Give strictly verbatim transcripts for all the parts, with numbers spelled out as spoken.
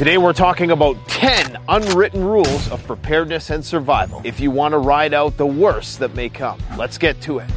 Today we're talking about ten unwritten rules of preparedness and survival if you want to ride out the worst that may come. Let's get to it.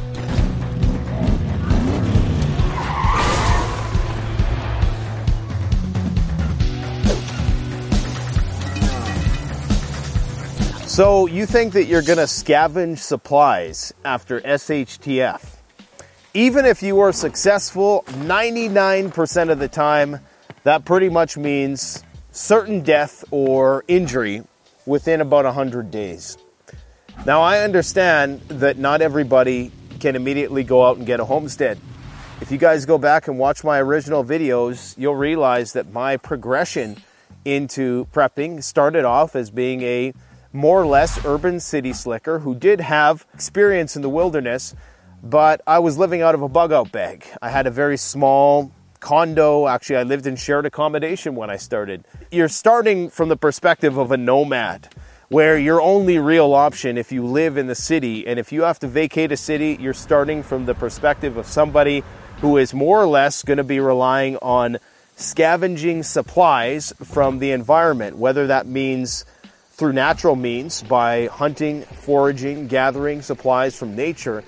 So you think that you're going to scavenge supplies after S H T F. Even if you are successful ninety-nine percent of the time, that pretty much means certain death or injury within about one hundred days. Now, I understand that not everybody can immediately go out and get a homestead. If you guys go back and watch my original videos, you'll realize that my progression into prepping started off as being a more or less urban city slicker who did have experience in the wilderness, but I was living out of a bug-out bag. I had a very small condo. Actually, I lived in shared accommodation when I started. You're starting from the perspective of a nomad, where your only real option if you live in the city, and if you have to vacate a city, you're starting from the perspective of somebody who is more or less going to be relying on scavenging supplies from the environment, whether that means through natural means by hunting, foraging, gathering supplies from nature,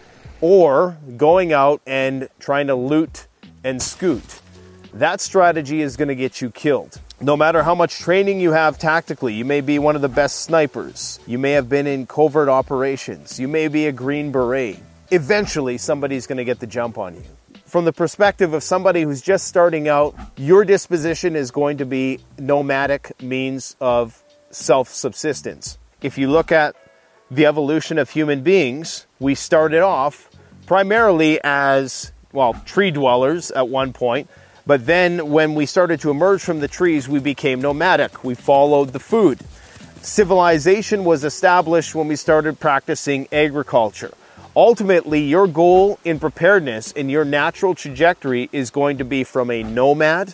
or going out and trying to loot and scoot. That strategy is going to get you killed. No matter how much training you have tactically, you may be one of the best snipers. You may have been in covert operations. You may be a Green Beret. Eventually, somebody's going to get the jump on you. From the perspective of somebody who's just starting out, your disposition is going to be nomadic means of self-subsistence. If you look at the evolution of human beings, we started off primarily as well, tree dwellers at one point, but then when we started to emerge from the trees, we became nomadic. We followed the food. Civilization was established when we started practicing agriculture. Ultimately, your goal in preparedness in your natural trajectory is going to be from a nomad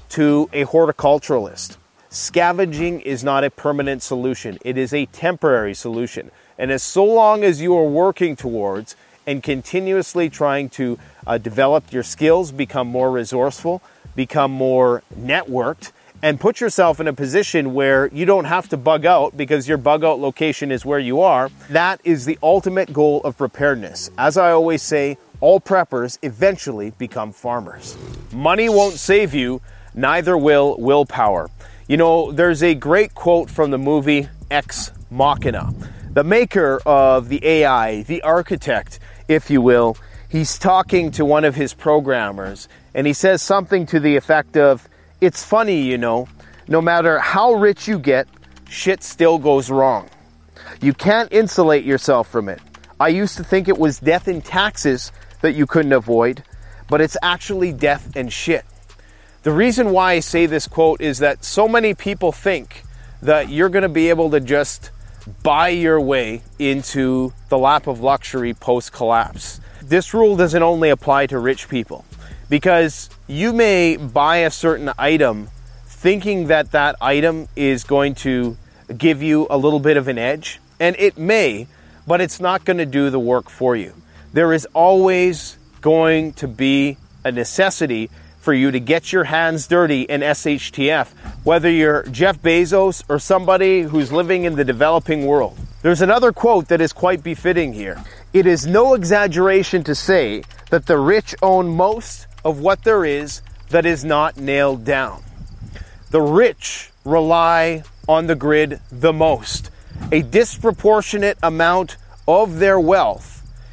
to a horticulturalist. Scavenging is not a permanent solution. It is a temporary solution. And as so long as you are working towards and continuously trying to uh, develop your skills, become more resourceful, become more networked, and put yourself in a position where you don't have to bug out because your bug out location is where you are, that is the ultimate goal of preparedness. As I always say, all preppers eventually become farmers. Money won't save you, neither will willpower. You know, there's a great quote from the movie Ex Machina. The maker of the A I, the architect, if you will, he's talking to one of his programmers, and he says something to the effect of, it's funny, you know, no matter how rich you get, shit still goes wrong. You can't insulate yourself from it. I used to think it was death and taxes that you couldn't avoid, but it's actually death and shit. The reason why I say this quote is that so many people think that you're going to be able to just buy your way into the lap of luxury post-collapse. This rule doesn't only apply to rich people, because you may buy a certain item thinking that that item is going to give you a little bit of an edge, and it may, but it's not going to do the work for you. There is always going to be a necessity for you to get your hands dirty in S H T F, whether you're Jeff Bezos or somebody who's living in the developing world. There's another quote that is quite befitting here. It is no exaggeration to say that the rich own most of what there is that is not nailed down. The rich rely on the grid the most. A disproportionate amount of their wealth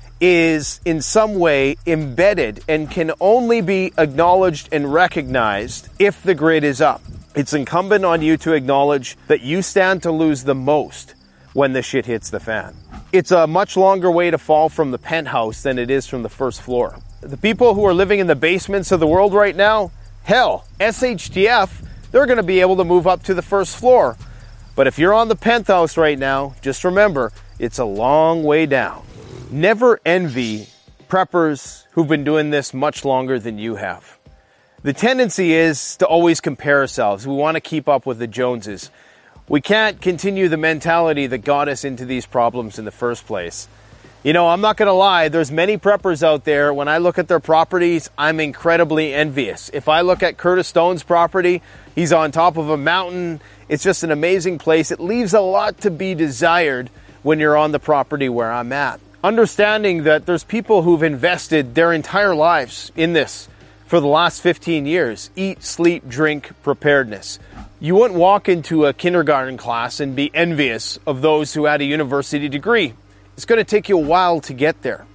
is in some way embedded and can only be acknowledged and recognized if the grid is up. It's incumbent on you to acknowledge that you stand to lose the most when the shit hits the fan. It's a much longer way to fall from the penthouse than it is from the first floor. The people who are living in the basements of the world right now, hell, S H T F, they're going to be able to move up to the first floor. But if you're on the penthouse right now, just remember, it's a long way down. Never envy preppers who've been doing this much longer than you have. The tendency is to always compare ourselves. We want to keep up with the Joneses. We can't continue the mentality that got us into these problems in the first place. You know, I'm not going to lie, there's many preppers out there. When I look at their properties, I'm incredibly envious. If I look at Curtis Stone's property, he's on top of a mountain. It's just an amazing place. It leaves a lot to be desired when you're on the property where I'm at. Understanding that there's people who've invested their entire lives in this for the last fifteen years. Eat, sleep, drink, preparedness. You wouldn't walk into a kindergarten class and be envious of those who had a university degree. It's going to take you a while to get there.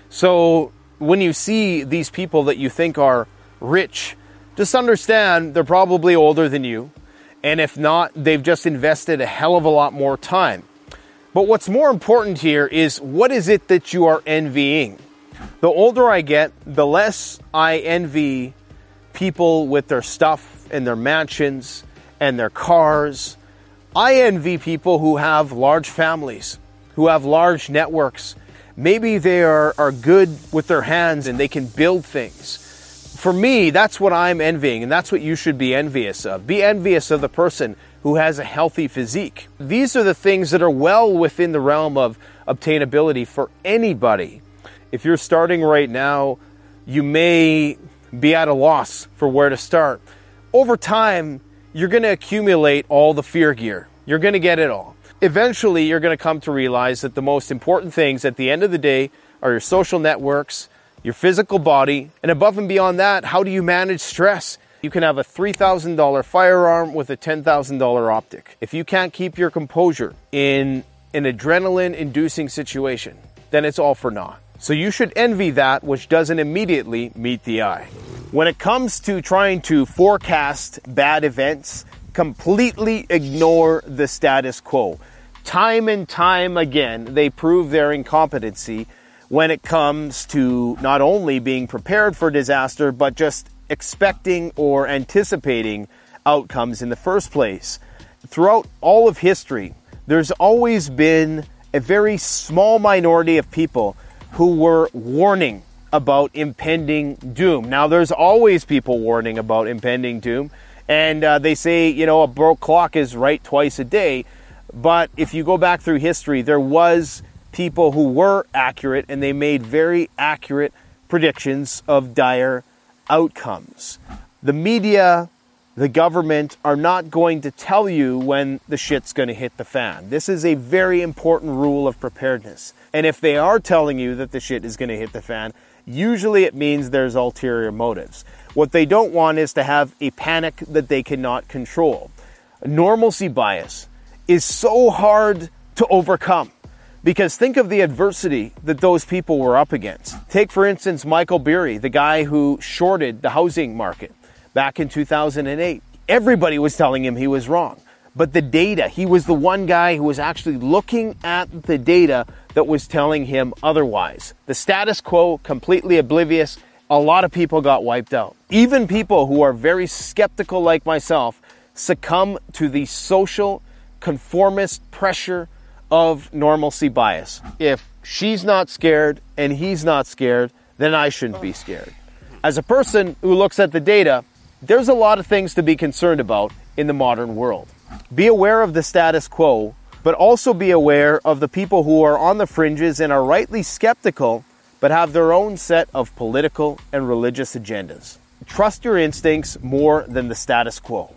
So when you see these people that you think are rich, just understand they're probably older than you. And if not, they've just invested a hell of a lot more time. But what's more important here is, what is it that you are envying? The older I get, the less I envy people with their stuff and their mansions and their cars. I envy people who have large families, who have large networks. Maybe they are, are good with their hands and they can build things. For me, that's what I'm envying, and that's what you should be envious of. Be envious of the person who has a healthy physique. These are the things that are well within the realm of obtainability for anybody. If you're starting right now, you may be at a loss for where to start. Over time, you're going to accumulate all the fear gear. You're going to get it all. Eventually, you're going to come to realize that the most important things at the end of the day are your social networks, your physical body, and above and beyond that, how do you manage stress? You can have a three thousand dollars firearm with a ten thousand dollars optic. If you can't keep your composure in an adrenaline-inducing situation, then it's all for naught. So you should envy that which doesn't immediately meet the eye. When it comes to trying to forecast bad events, completely ignore the status quo. Time and time again, they prove their incompetency when it comes to not only being prepared for disaster, but just expecting or anticipating outcomes in the first place. Throughout all of history, there's always been a very small minority of people who were warning about impending doom. Now, there's always people warning about impending doom, and uh, they say, you know, a broke clock is right twice a day. But if you go back through history, there was people who were accurate, and they made very accurate predictions of dire outcomes. The media, the government are not going to tell you when the shit's going to hit the fan. This is a very important rule of preparedness. And if they are telling you that the shit is going to hit the fan, usually it means there's ulterior motives. What they don't want is to have a panic that they cannot control. Normalcy bias is so hard to overcome, because think of the adversity that those people were up against. Take, for instance, Michael Burry, the guy who shorted the housing market back in two thousand eight. Everybody was telling him he was wrong. But the data, he was the one guy who was actually looking at the data that was telling him otherwise. The status quo, completely oblivious. A lot of people got wiped out. Even people who are very skeptical like myself succumb to the social conformist pressure of normalcy bias. If she's not scared and he's not scared, then I shouldn't be scared. As a person who looks at the data, there's a lot of things to be concerned about in the modern world. Be aware of the status quo, but also be aware of the people who are on the fringes and are rightly skeptical, but have their own set of political and religious agendas. Trust your instincts more than the status quo.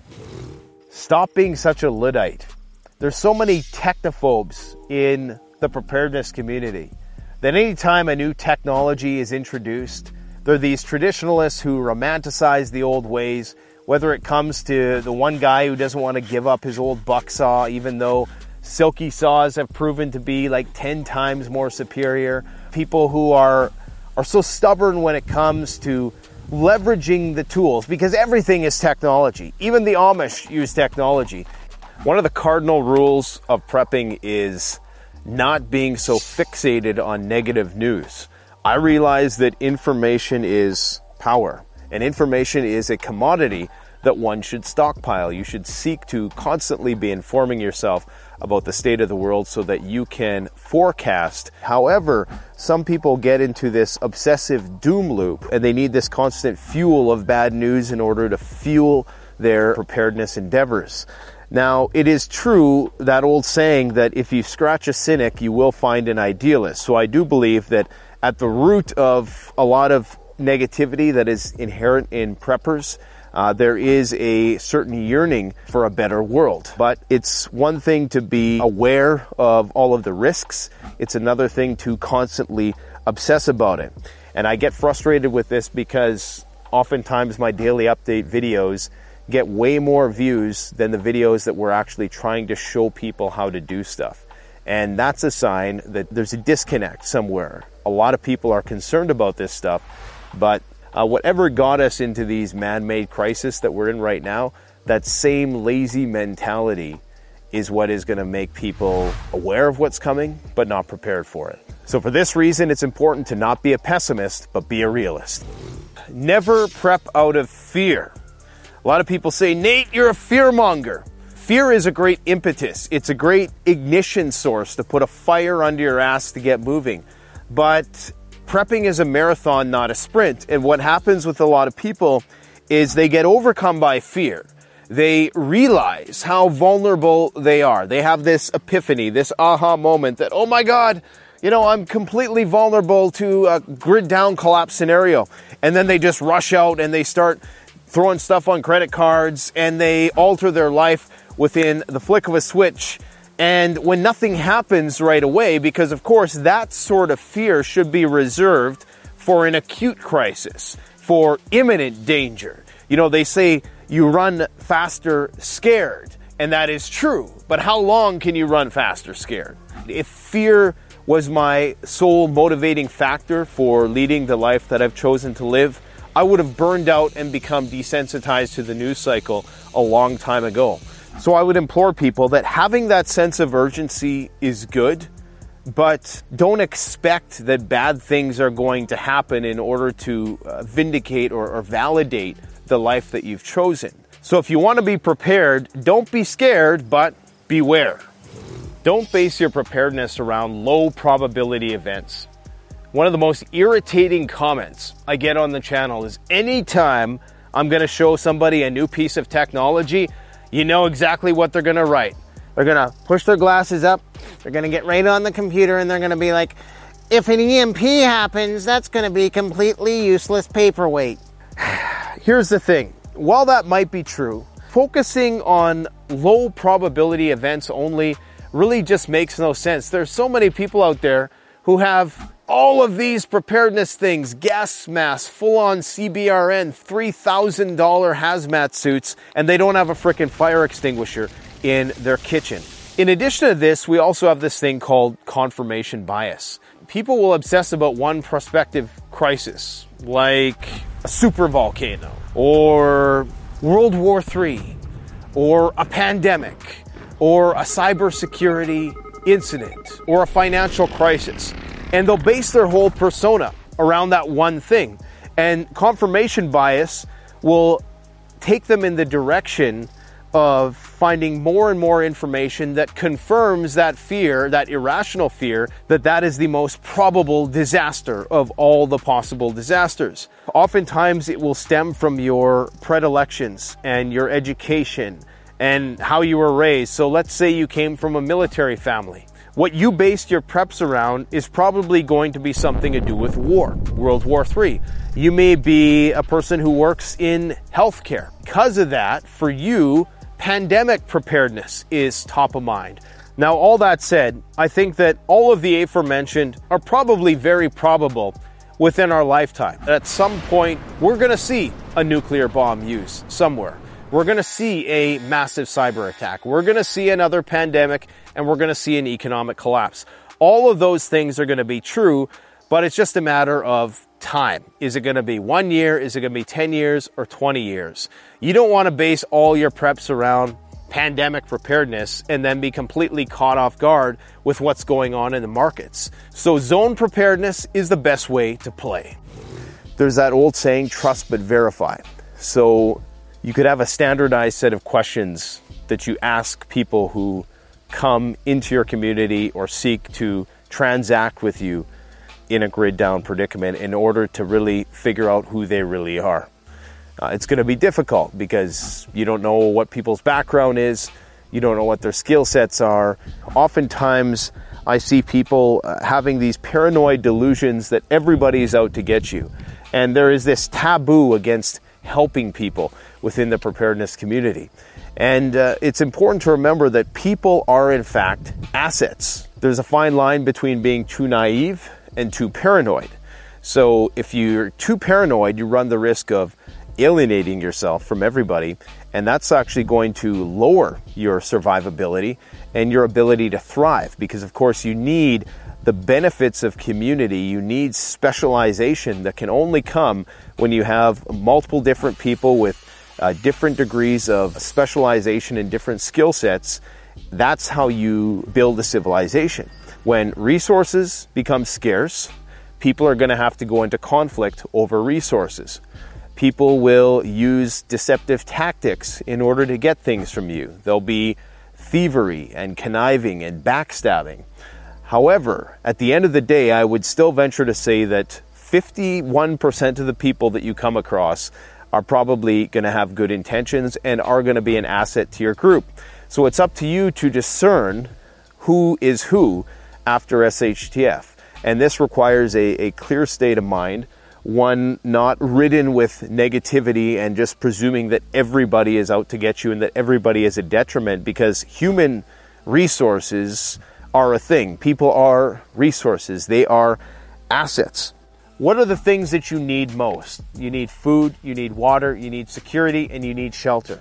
Stop being such a Luddite. There's so many technophobes in the preparedness community that anytime a new technology is introduced, there are these traditionalists who romanticize the old ways, whether it comes to the one guy who doesn't want to give up his old buck saw, even though silky saws have proven to be like ten times more superior. People who are, are so stubborn when it comes to leveraging the tools, because everything is technology. Even the Amish use technology. One of the cardinal rules of prepping is not being so fixated on negative news. I realize that information is power, and information is a commodity that one should stockpile. You should seek to constantly be informing yourself about the state of the world so that you can forecast. However, some people get into this obsessive doom loop, and they need this constant fuel of bad news in order to fuel their preparedness endeavors. Now, it is true, that old saying that if you scratch a cynic, you will find an idealist. So I do believe that at the root of a lot of negativity that is inherent in preppers, uh, there is a certain yearning for a better world. But it's one thing to be aware of all of the risks. It's another thing to constantly obsess about it. And I get frustrated with this because oftentimes my daily update videos get way more views than the videos that we're actually trying to show people how to do stuff. And that's a sign that there's a disconnect somewhere. A lot of people are concerned about this stuff, but uh, whatever got us into these man-made crises that we're in right now, that same lazy mentality is what is going to make people aware of what's coming, but not prepared for it. So for this reason, it's important to not be a pessimist, but be a realist. Never prep out of fear. A lot of people say, Nate, you're a fearmonger. Fear is a great impetus. It's a great ignition source to put a fire under your ass to get moving. But prepping is a marathon, not a sprint. And what happens with a lot of people is they get overcome by fear. They realize how vulnerable they are. They have this epiphany, this aha moment that, oh my God, you know, I'm completely vulnerable to a grid down collapse scenario. And then they just rush out and they start throwing stuff on credit cards, and they alter their life within the flick of a switch. And when nothing happens right away, because of course that sort of fear should be reserved for an acute crisis, for imminent danger. You know, they say you run faster scared, and that is true. But how long can you run faster scared? If fear was my sole motivating factor for leading the life that I've chosen to live, I would have burned out and become desensitized to the news cycle a long time ago. So I would implore people that having that sense of urgency is good, but don't expect that bad things are going to happen in order to uh, vindicate or, or validate the life that you've chosen. So if you want to be prepared, don't be scared, but beware. Don't base your preparedness around low probability events. One of the most irritating comments I get on the channel is anytime I'm going to show somebody a new piece of technology, you know exactly what they're going to write. They're going to push their glasses up, they're going to get right on the computer, and they're going to be like, if an E M P happens, that's going to be completely useless paperweight. Here's the thing. While that might be true, focusing on low probability events only really just makes no sense. There's so many people out there who have all of these preparedness things, gas masks, full-on C B R N, three thousand dollars hazmat suits, and they don't have a frickin' fire extinguisher in their kitchen. In addition to this, we also have this thing called confirmation bias. People will obsess about one prospective crisis, like a super volcano, or World War Three, or a pandemic, or a cybersecurity incident, or a financial crisis. And they'll base their whole persona around that one thing. And confirmation bias will take them in the direction of finding more and more information that confirms that fear, that irrational fear, that that is the most probable disaster of all the possible disasters. Oftentimes it will stem from your predilections and your education and how you were raised. So let's say you came from a military family. What you based your preps around is probably going to be something to do with war, World War Three. You may be a person who works in healthcare. Because of that, for you, pandemic preparedness is top of mind. Now, all that said, I think that all of the aforementioned are probably very probable within our lifetime. At some point, we're going to see a nuclear bomb used somewhere. We're going to see a massive cyber attack. We're going to see another pandemic, and we're going to see an economic collapse. All of those things are going to be true, but it's just a matter of time. Is it going to be one year? Is it going to be ten years or twenty years? You don't want to base all your preps around pandemic preparedness and then be completely caught off guard with what's going on in the markets. So zone preparedness is the best way to play. There's that old saying, trust but verify. So you could have a standardized set of questions that you ask people who come into your community or seek to transact with you in a grid down predicament in order to really figure out who they really are. Uh, it's going to be difficult because you don't know what people's background is. You don't know what their skill sets are. Oftentimes, I see people uh, having these paranoid delusions that everybody's out to get you. And there is this taboo against helping people within the preparedness community. And uh, it's important to remember that people are, in fact, assets. There's a fine line between being too naive and too paranoid. So if you're too paranoid, you run the risk of alienating yourself from everybody, and that's actually going to lower your survivability and your ability to thrive, because of course you need the benefits of community. You need specialization that can only come when you have multiple different people with uh, different degrees of specialization and different skill sets. That's how you build a civilization. When resources become scarce, people are going to have to go into conflict over resources. People will use deceptive tactics in order to get things from you. There'll be thievery and conniving and backstabbing. However, at the end of the day, I would still venture to say that fifty-one percent of the people that you come across are probably going to have good intentions and are going to be an asset to your group. So it's up to you to discern who is who after S H T F. And this requires a, a clear state of mind, one not ridden with negativity and just presuming that everybody is out to get you and that everybody is a detriment, because human resources are a thing. People are resources. They are assets. What are the things that you need most? You need food, you need water, you need security, and you need shelter.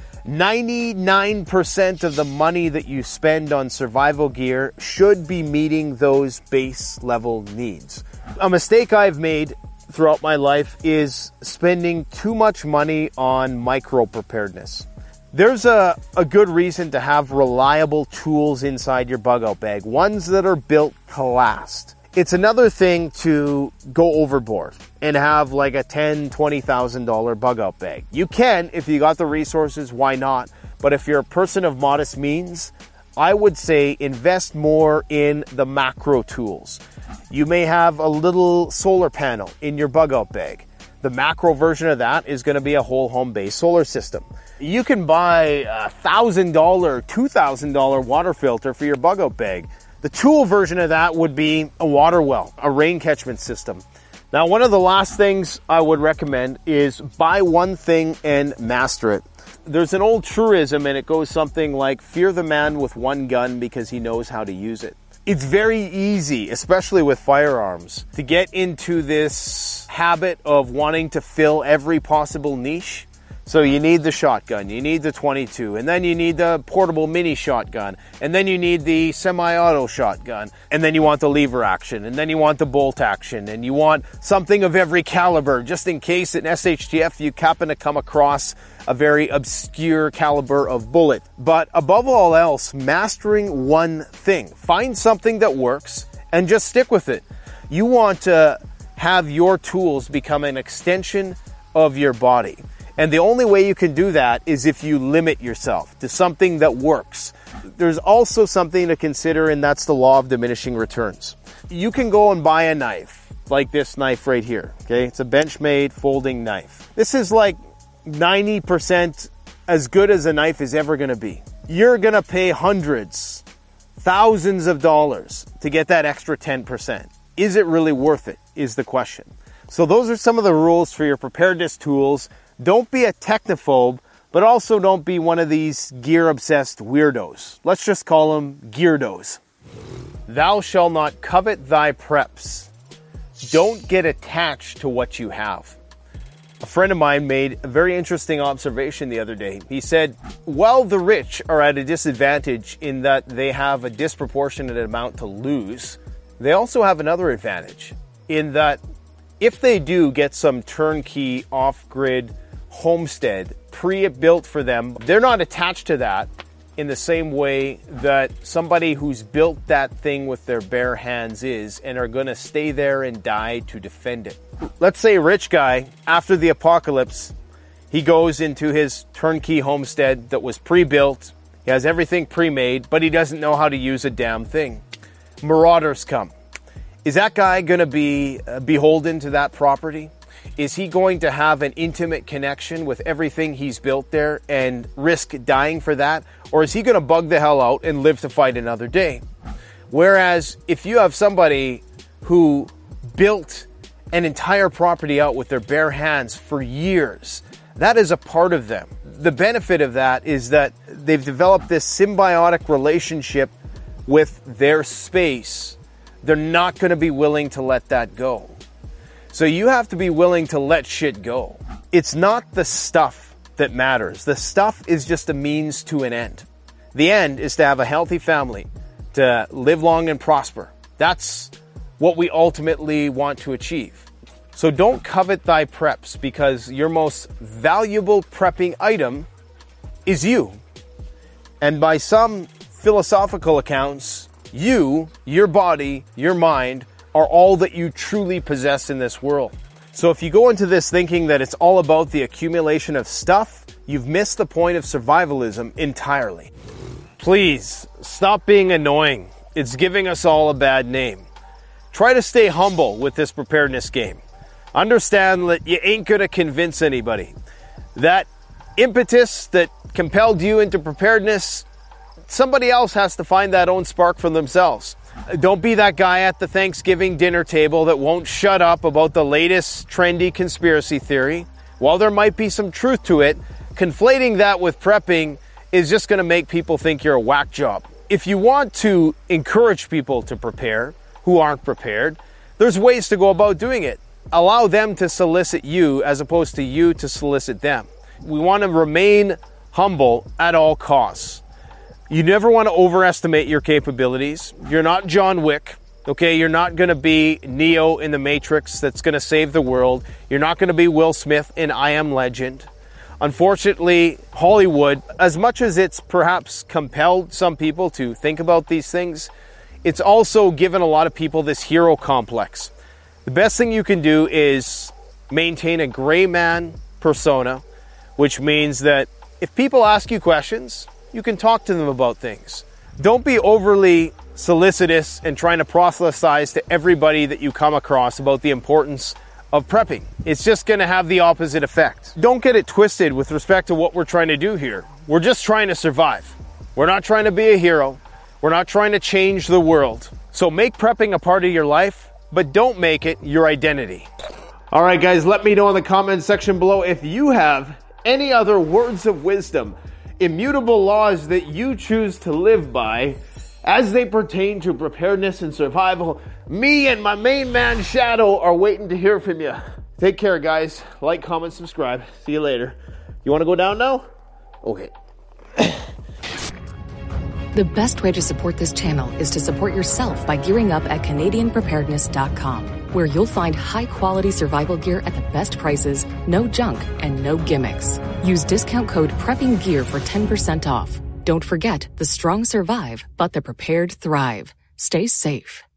ninety-nine percent of the money that you spend on survival gear should be meeting those base level needs. A mistake I've made throughout my life is spending too much money on micro preparedness. There's a, a good reason to have reliable tools inside your bug out bag, ones that are built to last. It's another thing to go overboard and have like a ten thousand dollars, twenty thousand dollars bug out bag. You can, if you got the resources, why not? But if you're a person of modest means, I would say invest more in the macro tools. You may have a little solar panel in your bug out bag. The macro version of that is going to be a whole home base solar system. You can buy a one thousand dollars, two thousand dollars water filter for your bug out bag. The tool version of that would be a water well, a rain catchment system. Now, one of the last things I would recommend is buy one thing and master it. There's an old truism, and it goes something like, fear the man with one gun because he knows how to use it. It's very easy, especially with firearms, to get into this habit of wanting to fill every possible niche. So you need the shotgun, you need the twenty-two, and then you need the portable mini shotgun, and then you need the semi-auto shotgun, and then you want the lever action, and then you want the bolt action, and you want something of every caliber, just in case in S H T F you happen to come across a very obscure caliber of bullet. But above all else, mastering one thing. Find something that works and just stick with it. You want to have your tools become an extension of your body. And the only way you can do that is if you limit yourself to something that works. There's also something to consider, and that's the law of diminishing returns. You can go and buy a knife, like this knife right here, okay? It's a Benchmade folding knife. This is like ninety percent as good as a knife is ever gonna be. You're gonna pay hundreds, thousands of dollars to get that extra ten percent. Is it really worth it, is the question. So those are some of the rules for your preparedness tools. Don't be a technophobe, but also don't be one of these gear-obsessed weirdos. Let's just call them geardos. Thou shalt not covet thy preps. Don't get attached to what you have. A friend of mine made a very interesting observation the other day. He said, while the rich are at a disadvantage in that they have a disproportionate amount to lose, they also have another advantage in that if they do get some turnkey off-grid homestead pre-built for them, they're not attached to that in the same way that somebody who's built that thing with their bare hands is, and are going to stay there and die to defend it. Let's say a rich guy, after the apocalypse, he goes into his turnkey homestead that was pre-built. He has everything pre-made, but he doesn't know how to use a damn thing. Marauders come. Is that guy going to be beholden to that property? Is he going to have an intimate connection with everything he's built there and risk dying for that? Or is he going to bug the hell out and live to fight another day? Whereas if you have somebody who built an entire property out with their bare hands for years, that is a part of them. The benefit of that is that they've developed this symbiotic relationship with their space. They're not going to be willing to let that go. So you have to be willing to let shit go. It's not the stuff that matters. The stuff is just a means to an end. The end is to have a healthy family, to live long and prosper. That's what we ultimately want to achieve. So don't covet thy preps, because your most valuable prepping item is you. And by some philosophical accounts, you, your body, your mind, are all that you truly possess in this world. So if you go into this thinking that it's all about the accumulation of stuff, you've missed the point of survivalism entirely. Please, stop being annoying. It's giving us all a bad name. Try to stay humble with this preparedness game. Understand that you ain't gonna convince anybody. That impetus that compelled you into preparedness, somebody else has to find that own spark for themselves. Don't be that guy at the Thanksgiving dinner table that won't shut up about the latest trendy conspiracy theory. While there might be some truth to it, conflating that with prepping is just gonna make people think you're a whack job. If you want to encourage people to prepare who aren't prepared, there's ways to go about doing it. Allow them to solicit you as opposed to you to solicit them. We want to remain humble at all costs. You never want to overestimate your capabilities. You're not John Wick, okay? You're not going to be Neo in the Matrix that's going to save the world. You're not going to be Will Smith in I Am Legend. Unfortunately, Hollywood, as much as it's perhaps compelled some people to think about these things, it's also given a lot of people this hero complex. The best thing you can do is maintain a gray man persona, which means that if people ask you questions, you can talk to them about things. Don't be overly solicitous and trying to proselytize to everybody that you come across about the importance of prepping. It's just going to have the opposite effect. Don't get it twisted with respect to what we're trying to do here. We're just trying to survive. We're not trying to be a hero. We're not trying to change the world. So make prepping a part of your life, but don't make it your identity. All right, guys, let me know in the comments section below if you have any other words of wisdom, immutable laws that you choose to live by as they pertain to preparedness and survival. Me and my main man Shadow are waiting to hear from you. Take care, guys. Like, comment, subscribe. See you later. You want to go down now? Okay. The best way to support this channel is to support yourself by gearing up at Canadian Preparedness dot com, where you'll find high-quality survival gear at the best prices, no junk, and no gimmicks. Use discount code PREPPINGGEAR for ten percent off. Don't forget, the strong survive, but the prepared thrive. Stay safe.